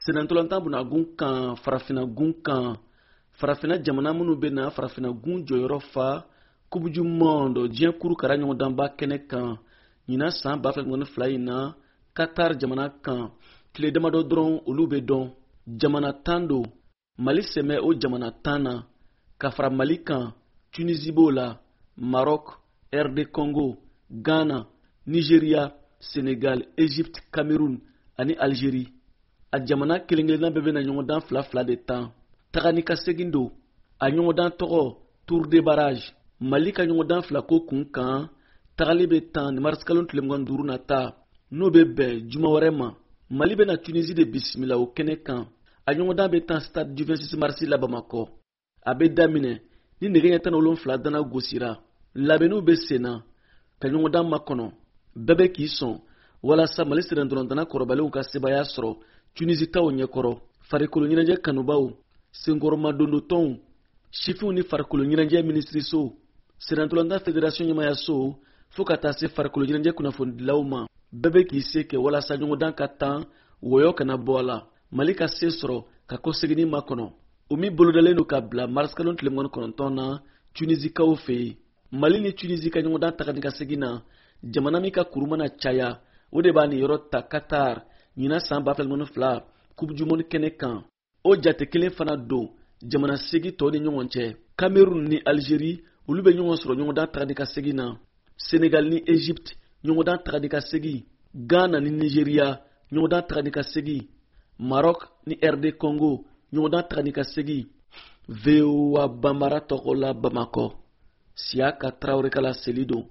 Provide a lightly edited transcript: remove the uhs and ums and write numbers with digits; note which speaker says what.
Speaker 1: senantolantan buna gun kan farafina gun kan farafina jamana minnu bɛ na farafina gun jɔyɔrɔ fa coupe du monde diɲɛ kuru kara ɲɔgɔndanba kɛnɛ kan ɲina san 2022 in na Qatar jamana kan tile damadɔ dɔrɔn olu bɛ dɔn jamana 10 don Mali sɛmɛ o jamana 10 na ka fara Mali kan Tunisie b'o la Maroc RD Congo Ghana Nigeria Senegal Egypte Cameroun ani Algérie a jamana kelen-kelenna bɛɛ bɛna ɲɔgɔndan fila de tan tagani ka segin don a ɲɔgɔndan tɔgɔ Tour de barrage Mali ka ɲɔgɔndan fila ko kun kan tagali bɛ tan ni mariskalon tile 25 na ta n'o bɛ bɛn juma wɛrɛ ma Mali bɛna Tunisie de bisimila o kɛnɛ kan a ɲɔgɔndan bɛ tan stade du 26 mars la Bamakɔ a bɛ daminɛ ni nɛgɛ ɲɛ 17 dana gosira labɛnniw bɛ sen na ka ɲɔgɔndan makɔnɔ bɛɛ bɛ k'i sɔn walasa Mali sɛnɛdɔrɔndana kɔrɔbalenw ka sebaya sɔrɔ Tunisie taw ɲɛkɔrɔ farikolo ɲɛnajɛ kanubaw senkɔrɔma dondotɔnw sifinw ni farikolo ɲɛnajɛ minisiriso sɛnɛdɔrɔndan fédération ɲɛmaya so fo ka taa se farikolo ɲɛnajɛ kunnafonidilaw ma bɛɛ bɛ k'i se kɛ walasa ɲɔgɔndan ka tan wɔyɔ kana bɔ a la Mali ka se sɔrɔ ka kɔsegini makɔnɔ o min bolodalen don ka bila mariskalon tile 19 na Tunisikaw fɛ yen Mali ni Tunisie ka ɲɔgɔndan tagani ka segin na jamana min ka kuru mana caya o de b'a ni yɔrɔ ta Qatar ɲina san 2022 coupe du monde kɛnɛ kan o jate kelen fana don jamana segi tɔ ni ɲɔgɔn cɛ Cameroun ni Algérie olu bɛ ɲɔgɔn sɔrɔ ɲɔgɔndan tagani ka segin na Senegal ni Egypte ɲɔgɔndan tagani ka segin Ghana ni Nigeria ɲɔgɔndan tagani ka segin Maroc ni RD Congo ɲɔgɔndan tagani ka segin VOA Bambara tɔgɔ la Bamakɔ Siaka Traoré kala seli don